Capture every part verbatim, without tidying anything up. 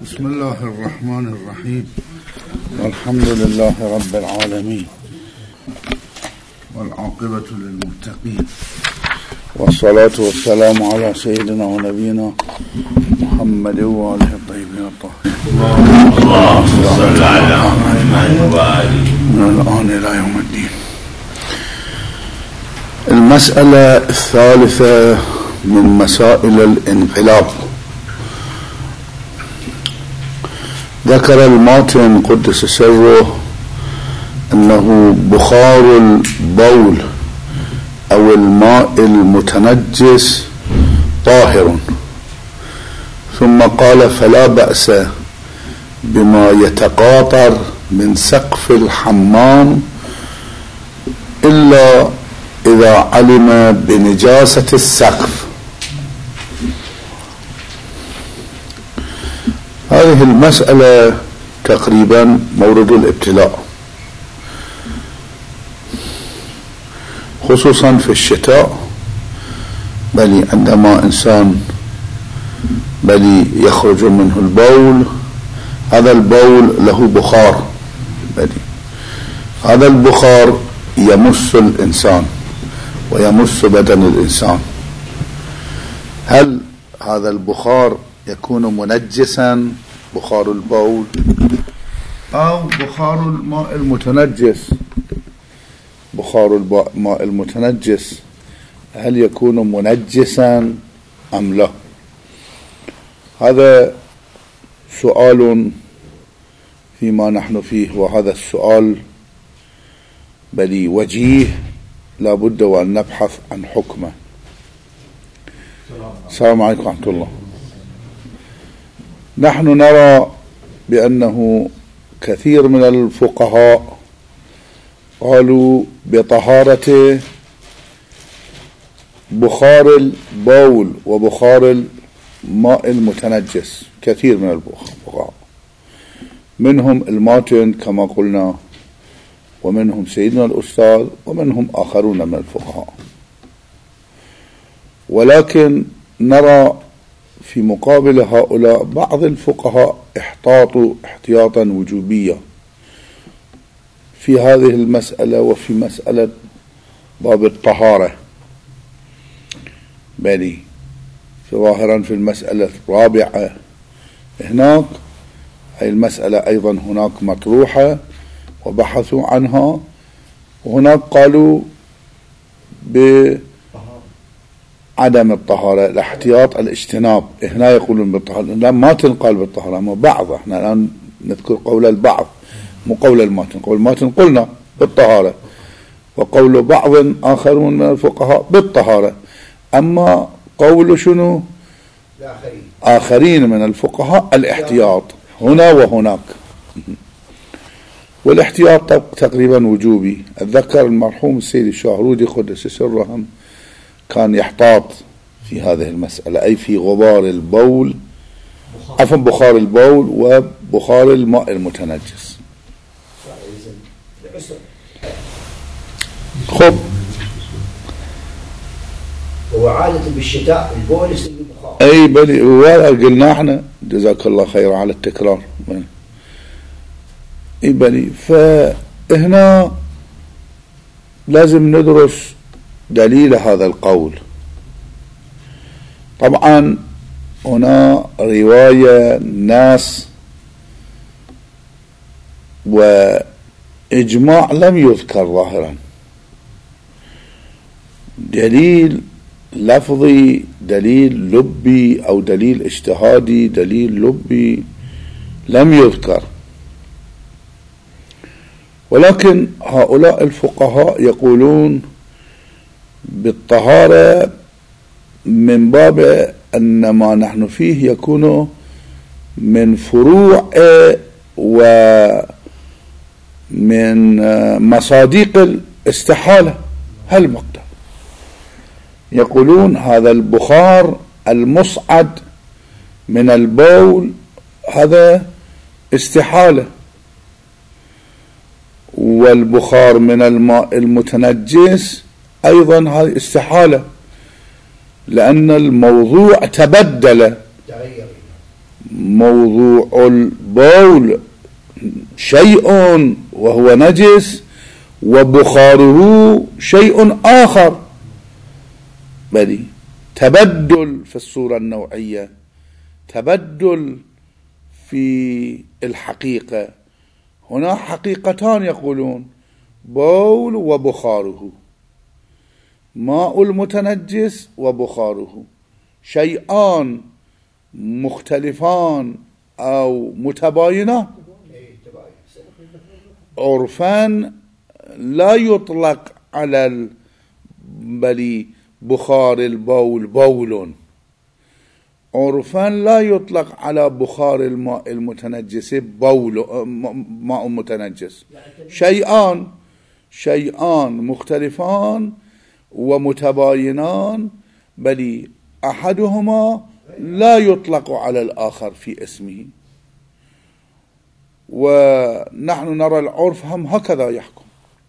بسم الله الرحمن الرحيم. والحمد لله رب العالمين، والعاقبة للمتقين، والصلاة والسلام على سيدنا ونبينا محمد وآله الطيبين الطاهرين. اللهم صل على محمد وآله من الآن إلى يوم الدين. المسألة الثالثة من مسائل الانقلاب. ذكر الماتن قدس سره أنه بخار البول أو الماء المتنجس طاهر، ثم قال فلا بأس بما يتقاطر من سقف الحمام إلا إذا علم بنجاسة السقف. هذه المسألة تقريبا مورد الابتلاء، خصوصا في الشتاء، بل عندما إنسان بل يخرج منه البول، هذا البول له بخار، بل هذا البخار يمس الإنسان ويمس بدن الإنسان. هل هذا البخار يكون منجسا، بخار البول، أو بخار الماء المتنجس؟ بخار الماء المتنجس هل يكون منجسا أم لا؟ هذا سؤال فيما نحن فيه، وهذا السؤال بل وجيه لا بد وأن نبحث عن حكمه. السلام عليكم ورحمة الله. نحن نرى بأنه كثير من الفقهاء قالوا بطهارة بخار البول وبخار الماء المتنجس، كثير من الفقهاء، منهم الماتن كما قلنا، ومنهم سيدنا الأستاذ، ومنهم آخرون من الفقهاء. ولكن نرى في مقابل هؤلاء بعض الفقهاء احتاطوا احتياطا وجوبيا في هذه المسألة وفي مسألة باب الطهارة، بل ظاهرا في المسألة الرابعة هناك، هذه المسألة أيضا هناك مطروحة وبحثوا عنها، وهناك قالوا بعدم الطهارة، الاحتياط الاجتناب. هنا يقولون بالطهارة، لا ما تنقال بالطهارة، ما بعض، احنا الآن نذكر قول البعض مو قول الماتن. قول الماتن قلنا بالطهارة، وقول بعض آخرون من الفقهاء بالطهارة. أما قول شنو الآخرين آخرين من الفقهاء الاحتياط هنا وهناك، والاحتياط تقريبا وجوبي. أتذكر المرحوم السيد الشاهرودي قدس سره كان يحتاط في هذه المسألة، أي في غبار البول، عفوا بخار البول وبخار الماء المتنجس. خب هو عادة بالشتاء البول يصير بخار، أي بلي، ولا قلنا احنا جزاك الله خير على التكرار. أي بلي، فهنا لازم ندرس دليل هذا القول. طبعا هنا رواية ناس وإجماع لم يذكر ظاهرا، دليل لفظي، دليل لبي أو دليل اجتهادي، دليل لبي لم يذكر. ولكن هؤلاء الفقهاء يقولون بالطهارة من باب أن ما نحن فيه يكون من فروع ومن مصادق الاستحالة. هل مقدر يقولون هذا البخار المصعد من البول هذا استحالة، والبخار من الماء المتنجس أيضا هذه استحالة، لأن الموضوع تبدل، موضوع البول شيء وهو نجس وبخاره شيء آخر، بل تبدل في الصورة النوعية، تبدل في الحقيقة. هنا حقيقتان يقولون: بول وبخاره، ماء المتنجس وبخاره شيئان مختلفان أو متباينان. عرفا لا يطلق على بل بخار البول بول، عرفا لا يطلق على بخار الماء المتنجس بول ماء متنجس. شيئان شيئان مختلفان ومتباينان، بل أحدهما لا يطلق على الآخر في اسمه. ونحن نرى العرف هم هكذا يحكم،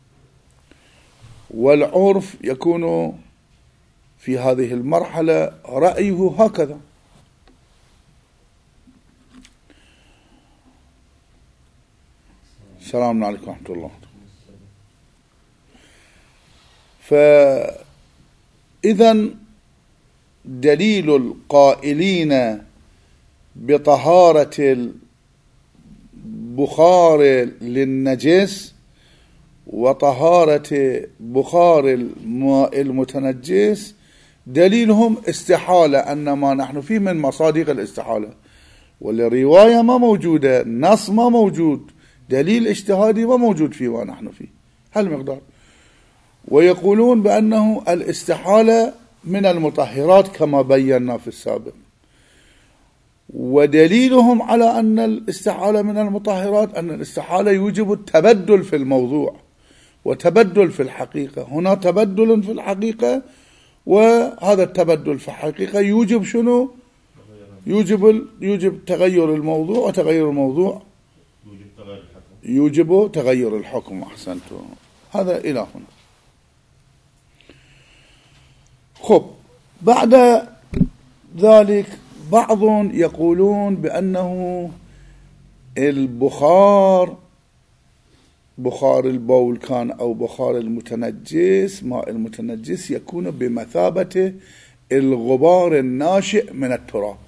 والعرف يكون في هذه المرحلة رأيه هكذا. السلام عليكم ورحمة الله. فإذا دليل القائلين بطهارة البخار للنجس وطهارة بخار الماء المتنجس دليلهم استحالة، أن ما نحن فيه من مصادق الاستحالة، والرواية ما موجودة، نص ما موجود، دليل اجتهادي ما موجود فيه ما نحن فيه هالمقدار. ويقولون بأنه الاستحالة من المطهرات كما بينا في السابق، ودليلهم على أن الاستحالة من المطهرات أن الاستحالة يوجب التبدل في الموضوع وتبدل في الحقيقة. هنا تبدل في الحقيقة، وهذا التبدل في الحقيقة يوجب شنو؟ يوجب يوجب تغير الموضوع، وتغير الموضوع يوجب تغير الحكم. أحسنتم، هذا إلى هنا. خب، بعد ذلك بعض يقولون بأنه البخار، بخار البول كان أو بخار المتنجس، ماء المتنجس، يكون بمثابة الغبار الناشئ من التراب.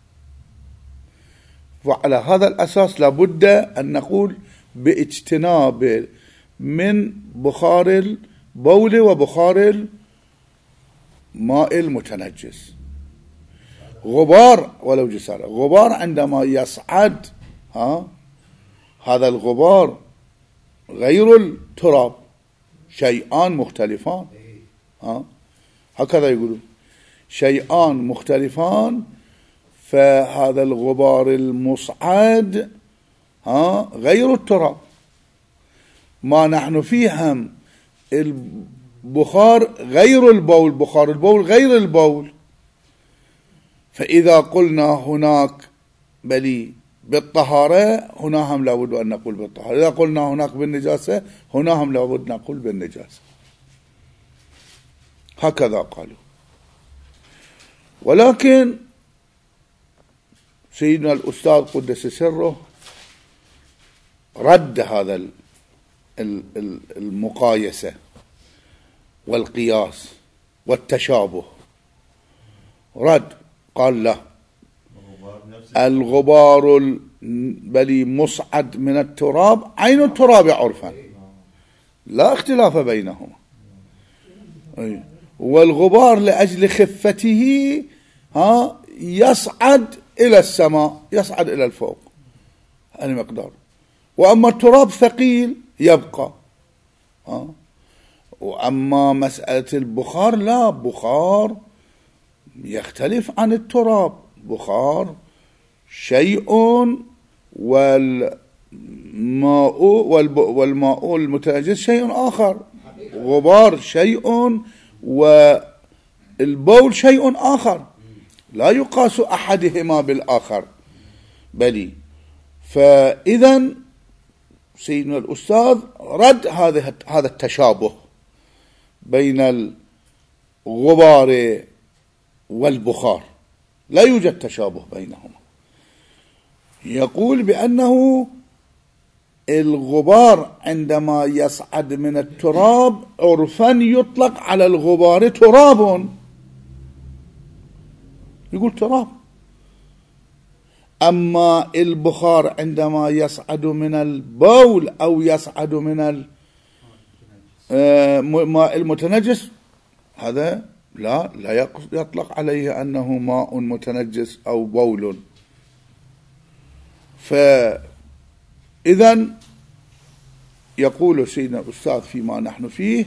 وعلى هذا الأساس لابد أن نقول باجتناب من بخار البول وبخار الماء المتنجس. غبار ولو جسر، غبار عندما يصعد، ها هذا الغبار غير التراب، شيئان مختلفان، ها هكذا يقولون، شيئان مختلفان. فهذا الغبار المصعد ها غير التراب. ما نحن فيه هم البخار غير البول، بخار البول غير البول. فإذا قلنا هناك بلي بالطهارة، هنا هم لابد أن نقول بالطهارة. إذا قلنا هناك بالنجاسة، هنا هم لابد أن نقول بالنجاسة. هكذا قالوا. ولكن سيدنا الأستاذ قدس سره رد هذا المقايسة والقياس والتشابه، رد قال لا، الغبار بلي مصعد من التراب عين التراب عرفا، لا اختلاف بينهما. والغبار لأجل خفته ها يصعد إلى السماء، يصعد إلى الفوق المقدار. وأما التراب ثقيل يبقى. ها وأما مسألة البخار لا، بخار يختلف عن التراب، بخار شيء والماء والماء المتنجس شيء آخر، غبار شيء والبول شيء آخر، لا يقاس أحدهما بالآخر بلي. فإذا سيدنا الأستاذ رد هذا هذا التشابه بين الغبار والبخار، لا يوجد تشابه بينهما. يقول بأنه الغبار عندما يصعد من التراب عرفا يطلق على الغبار تراب، يقول تراب. أما البخار عندما يصعد من البول أو يصعد من الماء المتنجس هذا لا لا يطلق عليه أنه ماء متنجس أو بول. فإذا يقول سيدنا الأستاذ فيما نحن فيه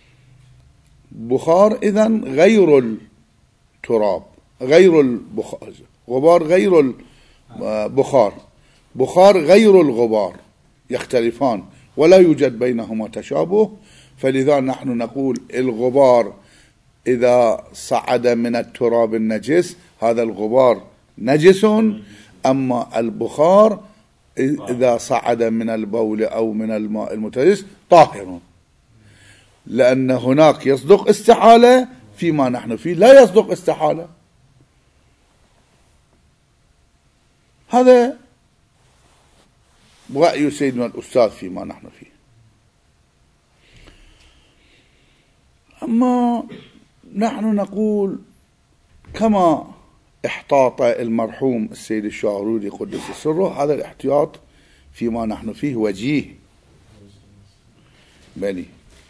بخار إذن غير التراب، غير البخار، غبار غير البخار، بخار غير الغبار، يختلفان ولا يوجد بينهما تشابه. فلذا نحن نقول الغبار إذا صعد من التراب النجس هذا الغبار نجس، أما البخار إذا صعد من البول أو من الماء المتنجس طاهر، لأن هناك يصدق استحالة فيما نحن فيه لا يصدق استحالة. هذا رأي سيدنا الأستاذ فيما نحن فيه. أما نحن نقول كما احتاط المرحوم السيد الشاهرودي قدس سره، هذا الاحتياط فيما نحن فيه وجيه. بلي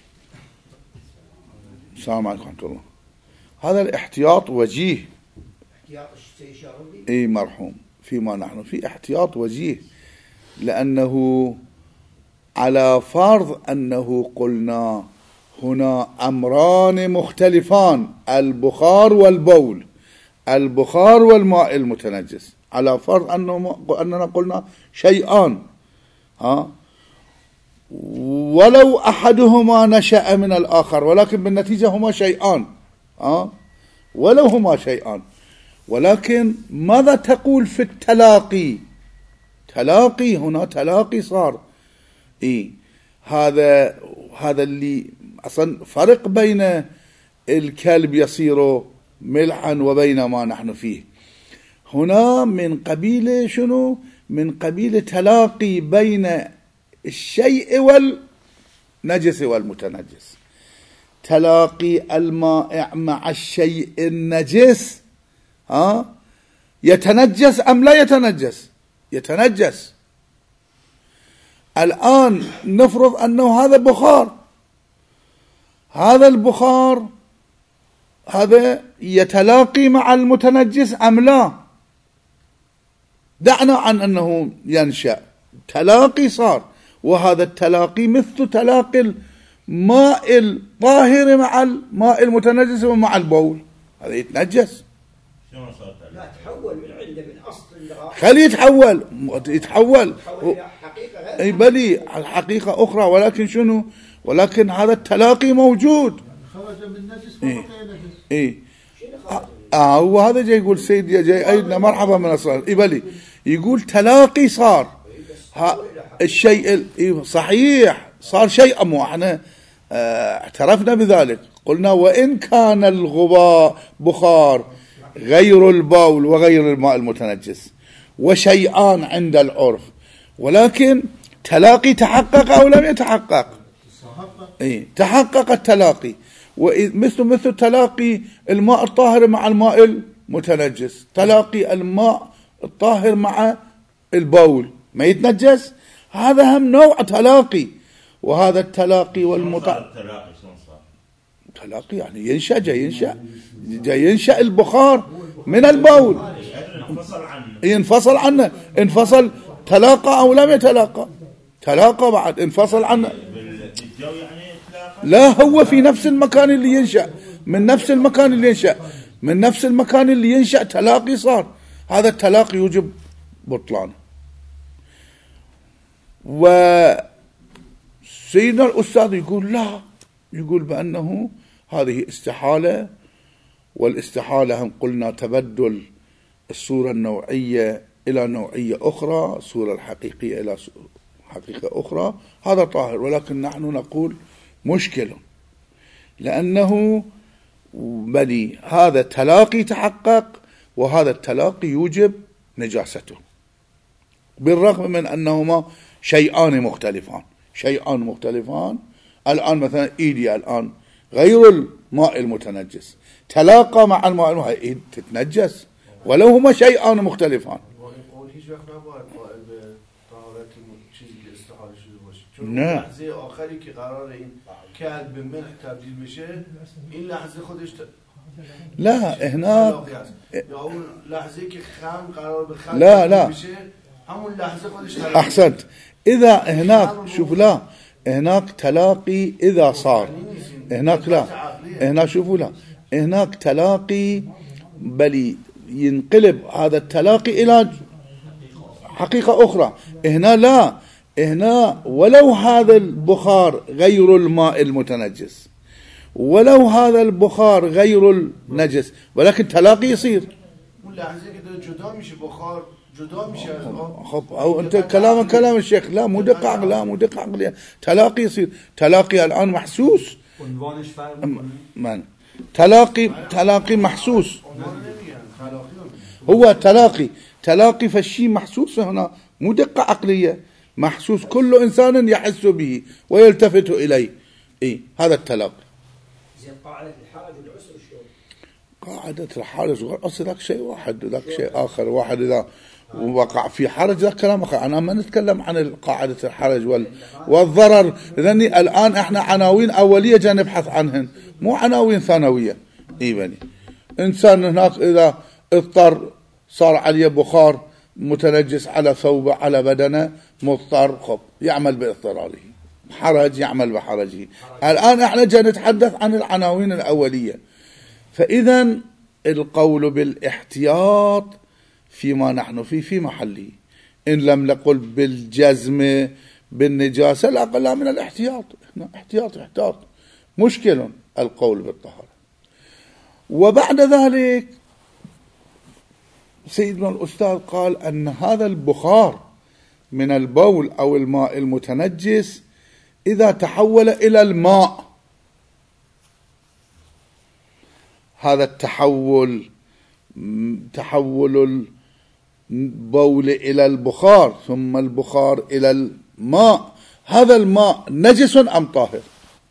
السلام عليكم ورحمة الله. هذا الاحتياط وجيه، احتياط السيد الشاهرودي اي مرحوم فيما نحن فيه احتياط وجيه، لأنه على فرض أنه قلنا هنا أمران مختلفان، البخار والبول، البخار والماء المتنجس، على فرض أنه أننا قلنا شيئان، ها ولو أحدهما نشأ من الآخر، ولكن بالنتيجة هما شيئان، ها ولو هما شيئان. ولكن ماذا تقول في التلاقي؟ تلاقي هنا تلاقي صار، إيه هذا هذا اللي أصلا فرق بين الكلب يصير ملحا وبين ما نحن فيه هنا من قبيل شنو؟ من قبيل تلاقي بين الشيء والنجس والمتنجس. تلاقي المائع مع الشيء النجس، ها يتنجس أم لا يتنجس؟ يتنجس. الآن نفرض أنه هذا بخار، هذا البخار هذا يتلاقي مع المتنجس أم لا؟ دعنا عن أنه ينشأ، تلاقي صار، وهذا التلاقي مثل تلاقي الماء الطاهر مع الماء المتنجس ومع البول، هذا يتنجس. لا تحول من عنده من أصل اللغة، خليه يتحول يتحول حقيقة اي بلي الحقيقة أخرى، ولكن شنو؟ ولكن هذا التلاقي موجود. خرج من نجس إيه فقط نجس. إيه آه هو هذا جاي يقول سيد جاي أيدنا مرحبا من الصلاة إيه بلي يقول تلاقي صار ها الشيء إيه صحيح صار شيء. أمو احنا اه اعترفنا بذلك، قلنا وإن كان الغبار بخار غير البول وغير الماء المتنجس وشيئان عند العرف، ولكن تلاقي تحقق أو لم يتحقق؟ إيه تحقق التلاقي، ومثل مثل تلاقي الماء الطاهر مع الماء المتنجس، تلاقي الماء الطاهر مع البول ما يتنجس، هذا هم نوع تلاقي. وهذا التلاقي والمطع تلاقي يعني ينشأ جاي ينشأ جاي ينشأ البخار من البول، ينفصل عنه، انفصل تلاقى أو لم يتلاقى؟ تلاقى بعد انفصل عنه. لا هو في نفس المكان اللي ينشأ، من نفس المكان اللي ينشأ من نفس المكان اللي ينشأ تلاقي صار، هذا التلاقي يوجب بطلانه. وسيدنا الأستاذ يقول لا، يقول بأنه هذه استحالة، والاستحالة هم قلنا تبدل الصورة النوعية إلى نوعية أخرى، الصورة الحقيقية إلى حقيقة أخرى، هذا طاهر. ولكن نحن نقول مشكلة، لأنه بني هذا تلاقي تحقق، وهذا التلاقي يوجب نجاسته، بالرغم من أنهما شيئان مختلفان شيئان مختلفان الآن مثلا إيدي الآن غير الماء المتنجس تلاقى مع الماء المتنجس إيد تتنجس ولو هما شيئان مختلفان. نه لحظه آخری که قرار این کلب به ملح تبدیل بشه این لحظه خودش ت... لا هنا یا اون لحظه که خم قرار به خم لا لا بشه همون لحظه خودش تلاقی. أحسنت. إذا هناك شوف لا هناك تلاقي إذا صار هناك لا هنا شوفوا لا هناك تلاقي بل ينقلب هذا التلاقي إلى حقيقة أخرى. هنا لا هنا ولو هذا البخار غير الماء المتنجس ولو هذا البخار غير النجس ولكن تلاقي يصير. لحظه که جدا میشه بخار جدا میشه از آب. خب او انت كلام كلام الشيخ لا مو دقة عقل لا مو دقة عقلية تلاقي يصير. تلاقي الآن محسوس من تلاقي تلاقي محسوس هو تلاقي تلاقي فالشيء محسوس هنا مو دقة عقلية محسوس كل إنسان يحس به ويلتفت إليه. إيه هذا التلاقي. زين قاعدة الحرج والعسر شلون؟ قاعدة الحرج والعسر ذاك شيء واحد ذاك شيء آخر. واحد إذا وقع في حرج ذاك كلام آخر. أنا ما نتكلم عن قاعدة الحرج وال والضرر لأني الآن إحنا عناوين أولية جا نبحث عنهن مو عناوين ثانوية. إيه بني إنسان هناك إذا اضطر صار عليه بخار متنجس على ثوبه على بدنه مضطر خب يعمل باضطراره حرج يعمل بحرجه. الآن احنا جاي نتحدث عن العناوين الأولية. فإذا القول بالاحتياط فيما نحن فيه في محله إن لم نقل بالجزم بالنجاسة لا أقل من الاحتياط. احتياط احتياط مشكل القول بالطهارة. وبعد ذلك سيدنا الأستاذ قال أن هذا البخار من البول أو الماء المتنجس إذا تحول إلى الماء هذا التحول تحول البول إلى البخار ثم البخار إلى الماء هذا الماء نجس أم طاهر؟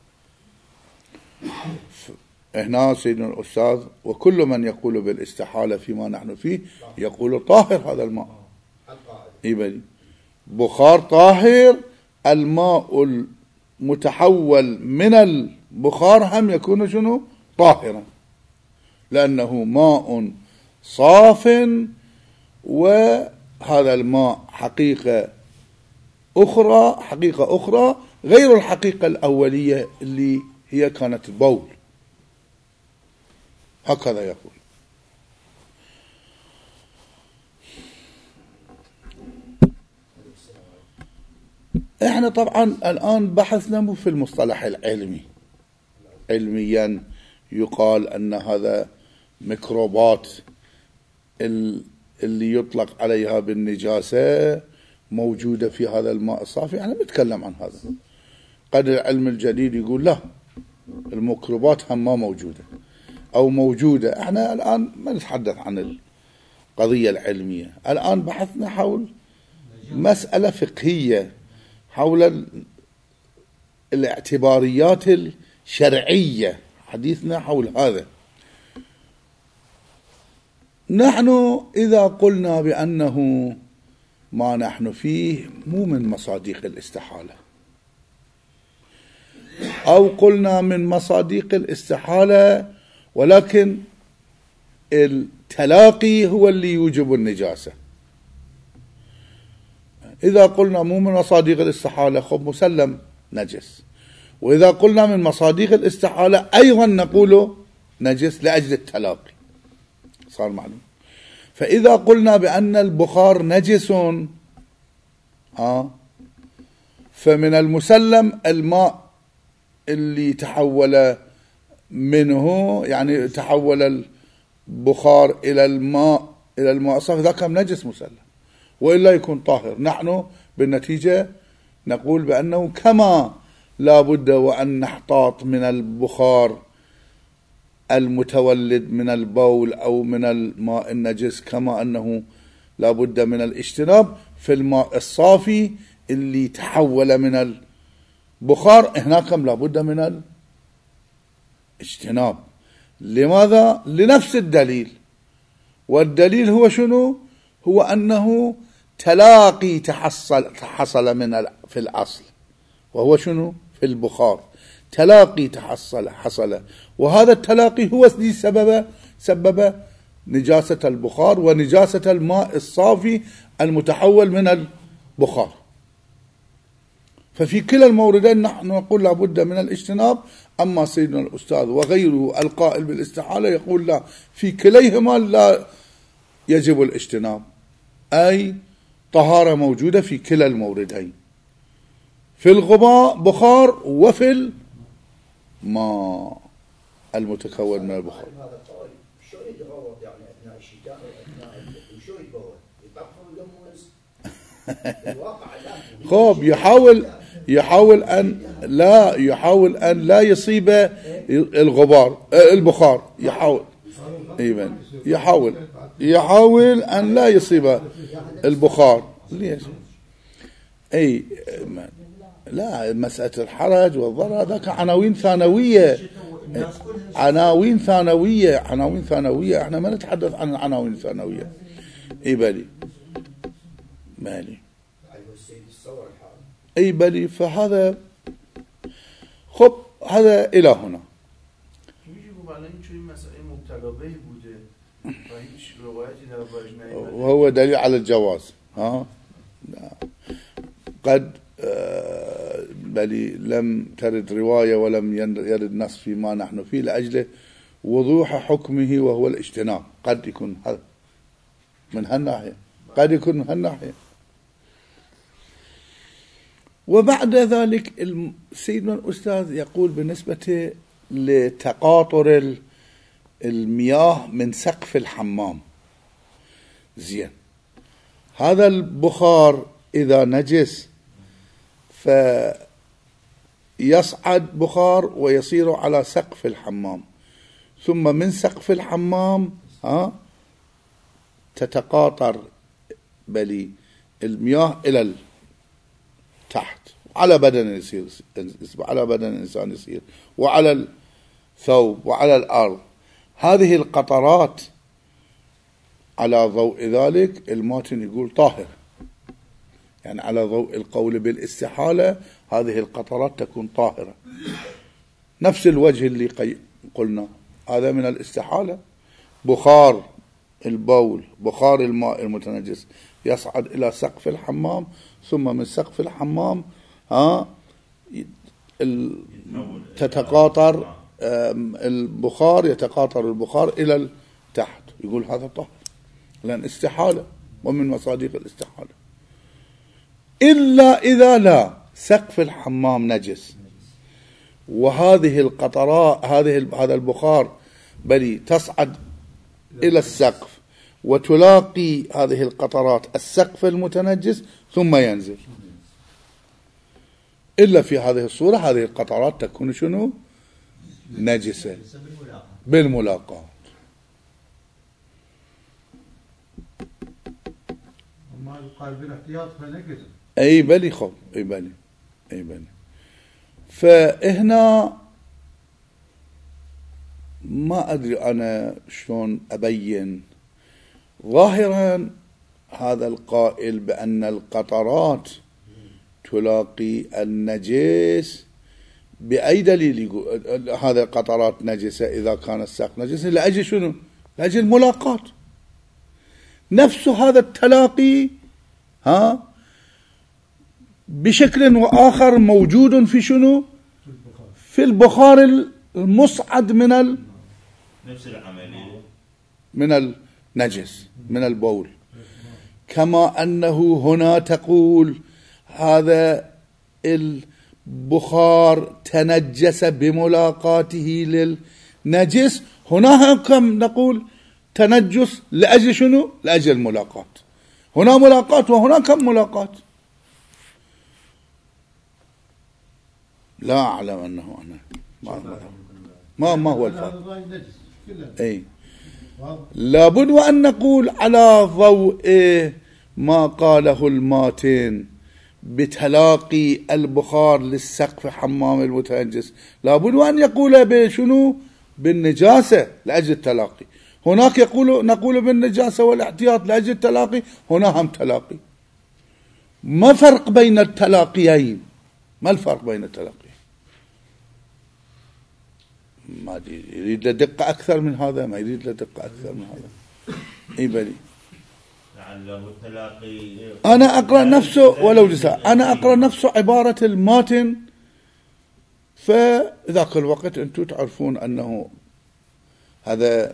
هنا سيدنا الأستاذ وكل من يقول بالاستحالة فيما نحن فيه يقول طاهر هذا الماء. إيه بخار طاهر. الماء المتحول من البخار هم يكون شنو طاهرا لأنه ماء صاف وهذا الماء حقيقة أخرى حقيقة أخرى غير الحقيقة الأولية اللي هي كانت البول. هكذا يقول. احنا طبعا الآن بحثنا مو في المصطلح العلمي. علميا يقال أن هذا ميكروبات اللي يطلق عليها بالنجاسة موجودة في هذا الماء الصافي. احنا نتكلم عن هذا. قد العلم الجديد يقول لا الميكروبات هم ما موجودة أو موجودة. احنا الآن ما نتحدث عن القضية العلمية. الآن بحثنا حول مسألة فقهية حول الاعتباريات الشرعية. حديثنا حول هذا. نحن إذا قلنا بأنه ما نحن فيه مو من مصادق الاستحالة أو قلنا من مصادق الاستحالة ولكن التلاقي هو اللي يوجب النجاسة. إذا قلنا مو من مصادق الاستحالة خب مسلم نجس. وإذا قلنا من مصادق الاستحالة أيضا نقول نجس لأجل التلاقي صار معلوم. فإذا قلنا بأن البخار نجس آه فمن المسلم الماء اللي تحول منه يعني تحول البخار إلى الماء إلى الماء صافي ذاك نجس مسلم وإلا يكون طاهر. نحن بالنتيجة نقول بأنه كما لا بد وأن نحتاط من البخار المتولد من البول أو من الماء النجس كما أنه لا بد من الاجتناب في الماء الصافي اللي تحول من البخار، هناك لابد من الاجتناب. لماذا؟ لنفس الدليل، والدليل هو شنو؟ هو أنه تلاقي تحصل, تحصل من في الأصل، وهو شنو؟ في البخار تلاقي تحصل حصل، وهذا التلاقي هو الذي سبب سبب نجاسة البخار ونجاسة الماء الصافي المتحول من البخار. ففي كلا الموردين نحن نقول لابد من الاجتناب. أما سيدنا الأستاذ وغيره القائل بالاستحالة يقول لا، في كليهما لا يجب الاجتناب، أي طهارة موجودة في كلا الموردين، في الغباء بخار وفي الماء المتكون من البخار. هذا الطالب شو يتغوط يعني اثناء الشتاء واثناء وشو يتغوط؟ يطفوا يلمس الواقع الان. خب يحاول يحاول ان لا يحاول ان لا يصيب الغبار البخار، يحاول ايوه يحاول يحاول ان لا يصيب البخار. ليش؟ اي لا، مسألة الحرج والضرر ذاك عناوين ثانوية، عناوين ثانوية عناوين ثانوية احنا ما نتحدث عن العناوين الثانوية. اي بلي مالي اي بلي. فهذا خب هذا الى هنا وهو دليل على الجواز. ها قد بل لم ترد رواية ولم يرد نص فيما نحن فيه لأجل وضوح حكمه وهو الاجتناب. قد يكون هذا من هالناحية، قد يكون من هالناحية. وبعد ذلك سيدنا الأستاذ يقول بالنسبة لتقاطر المياه من سقف الحمام. زين، هذا البخار إذا نجس فيصعد بخار ويصير على سقف الحمام، ثم من سقف الحمام ها تتقاطر بلي المياه إلى تحت على بدن يصير على بدن الإنسان يصير، وعلى الثوب وعلى الأرض. هذه القطرات على ضوء ذلك الماتن يقول طاهر، يعني على ضوء القول بالاستحالة هذه القطرات تكون طاهرة. نفس الوجه اللي قلنا هذا من الاستحالة، بخار البول بخار الماء المتنجس يصعد إلى سقف الحمام، ثم من سقف الحمام ها تتقاطر البخار يتقاطر البخار إلى تحت، يقول هذا طاهر لأن استحالة ومن مصادق الاستحالة. إلا إذا لا سقف الحمام نجس وهذه القطرات هذه هذا البخار بل تصعد إلى السقف وتلاقي هذه القطرات السقف المتنجس ثم ينزل. إلا في هذه الصورة هذه القطرات تكون شنو؟ نجسة بالملاقاة. ما يقال بالاحتياط فنجس. أي بلي خب أي بلي أي بلي. فهنا ما أدري أنا شلون أبين. ظاهرا هذا القائل بأن القطرات تلاقي النجس بأي دليل يقول هذا القطرات نجسة إذا كان الساق نجسة؟ لأجل شنو؟ لأجل الملاقات. نفس هذا التلاقي ها بشكل وآخر موجود في شنو؟ في البخار المصعد من ال نفس العملية من النجس من البول. كما أنه هنا تقول هذا البخار تنجس بملاقاته للنجس، هنا كم نقول تنجس لأجل شنو؟ لأجل الملاقات. هنا ملاقات وهنا كم ملاقات. لا أعلم أنه أنا ما ما, ما هو الفرق. أي لابد وأن نقول على ضوء ما قاله الماتن بتلاقي البخار للسقف حمام المتنجس لابد أن يقول بشنو بالنجاسة لأجل التلاقي. هناك يقول نقول بالنجاسة والاحتياط لأجل التلاقي، هنا هم تلاقي. ما فرق بين التلاقيين؟ ما الفرق بين التلاقيين؟ ما يريد لدقة أكثر من هذا، ما يريد لدقة أكثر من هذا. إي بلي لعله التلاقي. أنا أقرأ نفسه ولو جزاء، أنا أقرأ نفسه عبارة الماتن، فذاك الوقت أنتم تعرفون أنه هذا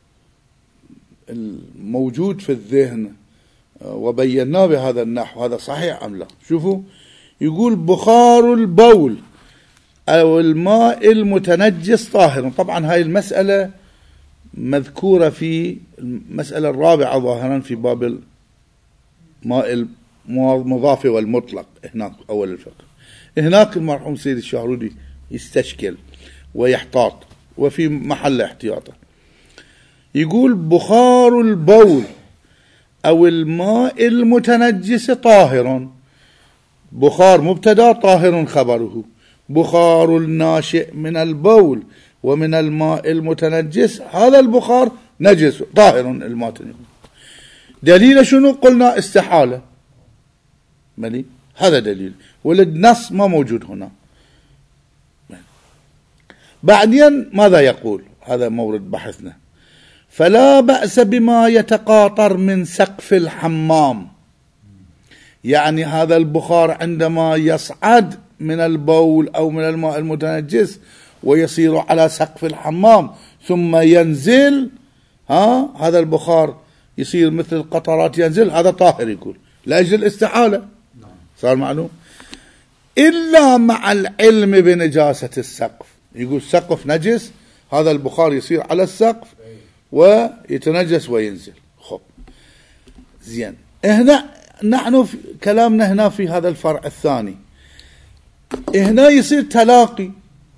الموجود في الذهن وبيناه بهذا النحو، هذا صحيح أم لا؟ شوفوا يقول بخار البول أو الماء المتنجس طاهر. طبعا هاي المسألة مذكورة في المسألة الرابعة ظاهرا في باب الماء المضاف والمطلق هناك أول الفقه. هناك المرحوم سيد الشهرودي يستشكل ويحتاط وفي محل احتياطه، يقول بخار البول أو الماء المتنجس طاهر. بخار مبتدا، طاهر خبره. بخار الناشئ من البول ومن الماء المتنجس، هذا البخار نجس طاهر الماء. دليل شنو؟ قلنا استحالة، ملي هذا دليل، والنص ما موجود هنا. بعدين ماذا يقول؟ هذا مورد بحثنا. فلا بأس بما يتقاطر من سقف الحمام، يعني هذا البخار عندما يصعد من البول أو من الماء المتنجس ويصير على سقف الحمام ثم ينزل، ها هذا البخار يصير مثل القطرات ينزل، هذا طاهر. يقول لأجل الاستحالة، صار معلوم، إلا مع العلم بنجاسة السقف. يقول سقف نجس، هذا البخار يصير على السقف ويتنجس وينزل. خب زين، هنا نحن في كلامنا هنا في هذا الفرع الثاني، هنا يصير تلاقي،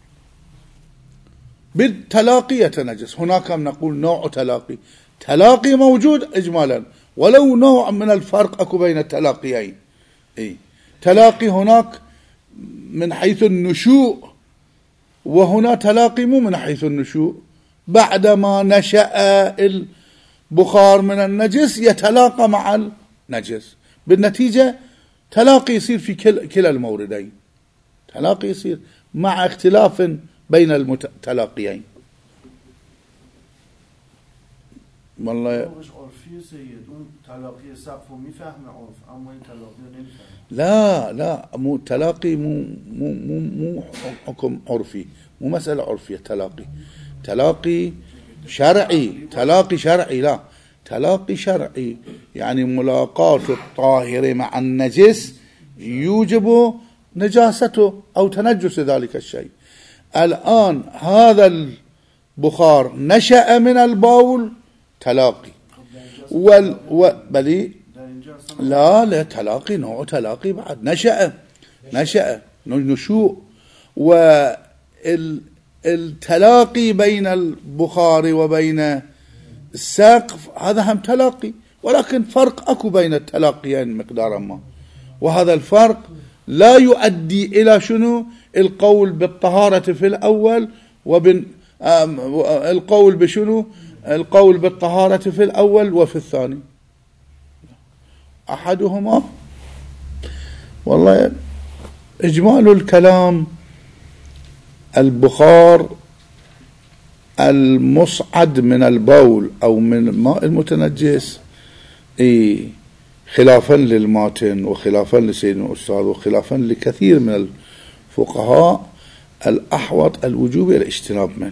بالتلاقي يتنجس. هناك نقول نوع تلاقي، تلاقي موجود إجمالا، ولو نوع من الفرق أكو بين التلاقيين. إيه؟ تلاقي هناك من حيث النشوء، وهنا تلاقي مو من حيث النشوء، بعدما نشأ البخار من النجس يتلاقى مع النجس، بالنتيجة تلاقي يصير في كلا الموردين، تلاقي يصير مع اختلاف بين المتلاقيين. والله مش عرفي سيد، تلاقي سقف ومفهم عرف، أما تلاقي نفهم. لا لا، مو تلاقي، مو مو مو مو حكم عرفي، مو مسألة عرفية. تلاقي تلاقي شرعي، تلاقي شرعي، لا تلاقي شرعي، يعني ملاقاة الطاهر مع النجس يوجب نجاسته أو تنجس ذلك الشيء. الآن هذا البخار نشأ من البول، تلاقي، وال بلي لا لا تلاقي نوع تلاقي بعد، نشأ نشأ نشوء، والتلاقي بين البخار وبين السقف هذا هم تلاقي، ولكن فرق أكو بين التلاقيين مقدارا ما، وهذا الفرق لا يؤدي إلى شنو؟ القول بالطهارة في الأول، وبن القول بشنو؟ القول بالطهارة في الأول وفي الثاني، أحدهما. والله إجمال الكلام، البخار المصعد من البول أو من الماء المتنجس، إيه خلافا للماتن وخلافا لسيدنا الأستاذ وخلافا لكثير من الفقهاء، الأحوط الوجوب الاجتناب منه.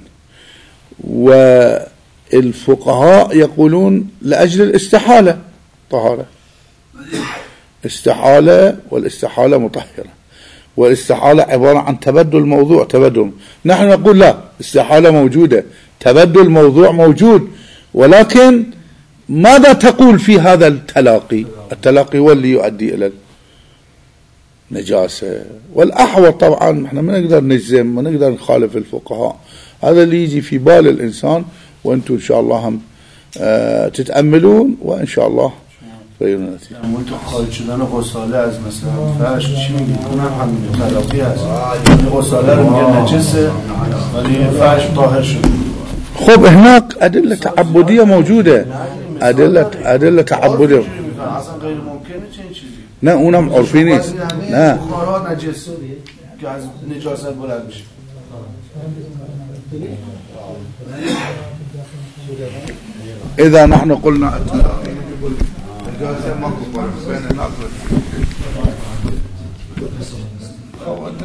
والفقهاء يقولون لأجل الاستحالة طهارة، استحالة، والاستحالة مطهرة، والاستحالة عبارة عن تبدل موضوع تبدل. نحن نقول لا، استحالة موجودة، تبدل موضوع موجود، ولكن ماذا تقول في هذا التلاقي؟ التلاقي هو اللي يؤدي إلى النجاسة. والأحوط طبعا احنا ما نقدر نجزم، ما نقدر نخالف الفقهاء، هذا اللي يجي في بال الإنسان، وأنتم إن شاء الله هم آه تتأملون، وإن شاء الله غير نتيجة. وانت خارج شدن غساله از مثلا فرش چی میگید؟ اونم همین تلافی هست. این غساله رو میگه نجسه ولی فرش طاهر شده. خب هناك أدلة تعبدية موجودة، أدلة أدلة تعبدية. اصلا غیر ممکنه چنین چیزی. نه اونم عرفی نیست. نه. بخارا نجس که از نجاست بلند میشه. إذا نحن قلنا التلاقي يجب الإجازة ماكو فرق بين النقل